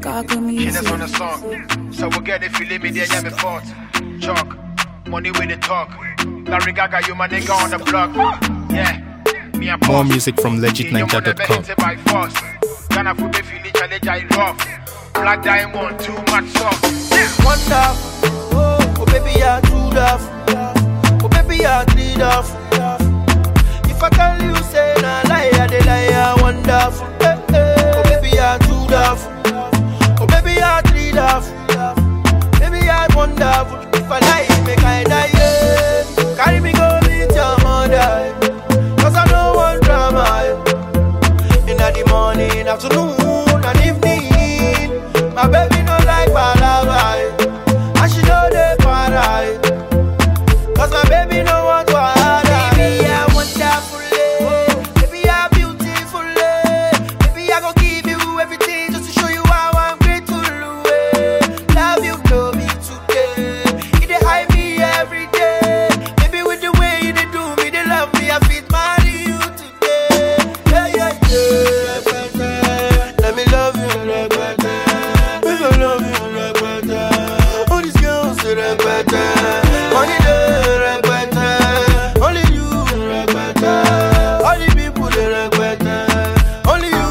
She just on the song. So we'll get it, feeling me there, yeah, me fought. Chalk, money with the talk. Larry Gaga, you my nigga on the block. Yeah, me a More music from legitninja.com. Ghana food, they feel it, challenge, I rough. Black diamond, too much sauce. Wonder, oh baby, you're too tough. Oh baby, you're three tough. If I tell you, say, nah, lie, they lie, wonderful. Oh baby, you're too tough. Oh baby, you're three tough. Baby, you're wonderful. If I lie, make I die, yeah. Carry me, go meet your mother. Cause I don't want drama. In the morning, afternoon, and evening. My baby no like palava. And she know they para. Cause my baby no want to hide. Baby, I wonderful. Baby, I beautiful. Baby, I gon' give you everything just to show you how I'm grateful. Love you, know me today. You dey hide me every day. Baby, with the way you dey do me, they love me. I fit marry you today. Yeah, yeah, yeah. Let me love you, baby. I love you, Rebecca. All these girls say Rebecca. Only the Rebecca. Only you, Rebecca. All the people they Rebecca. Only you,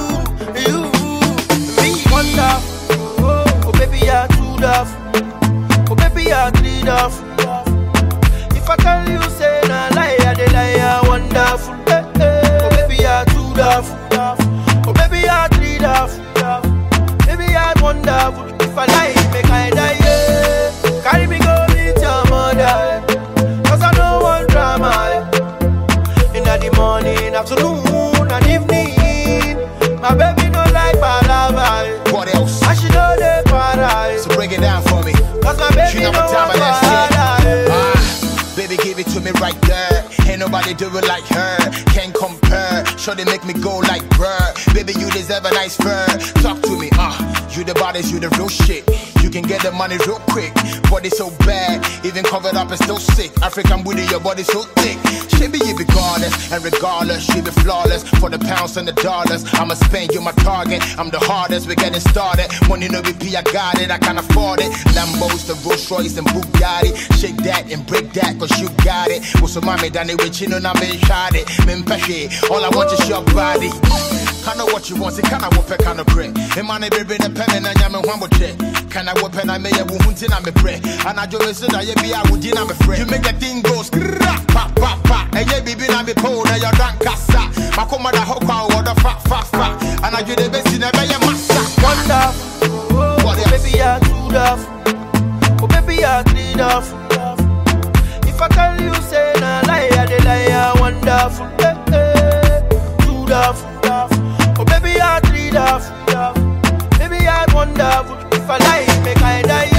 me. Wonder, oh baby, you're too tough. Oh baby, you're three tough. If I tell you, say, nah, lie, they lie, wonderful. Oh baby, you're too tough. Oh baby, you're three tough. Baby, I'm wonderful. If I lie, make I die, yeah. Carry me, go meet your mother. Cause I don't want drama. In the morning, afternoon, and evening. My baby don't like palava. What else? And she know they para. So break it down for me. Cause my baby You know don't what time want it is, palava. Baby, give it to me right there. Ain't nobody do it like her. Can't compare. Sure they make me go like bruh. Baby, you deserve a nice fur. Talk to me, you the bodies, you the real shit. You can get the money real quick. Body so bad, even covered up and still sick. African booty, your body so thick. Baby, you be goddess, and regardless, you be flawless. For the pounds and the dollars, I'ma spend you my target. I'm the hardest, we're getting started. Money no BP, I got it, I can't afford it. Lambos, the Rolls Royce and Bugatti. Shake that and break that, cause you got it. What's my mommy done it with you, and I been shot it. All I want is your body. I know what you want, see, can I whoop a kind of bread? And money baby, the pen and I'm one more check. Can I whoop and I may have wounds in my bread? And I just said, I be out with you, I'm afraid. You make the thing go scrap, pop, pop, pop. And yeah, baby, I'm a pole, and you're drunk, cassa. My commander, hoka, or the fat, fat, fat. And I do the best in a bay, massa. Wonder, oh baby, you're too tough. Oh baby, you're three tough. If I tell you, say, nah, lie, they lie, wonderful. Too tough. Oh baby, you're three tough. Baby, I'm wonderful. If I lie, make I die.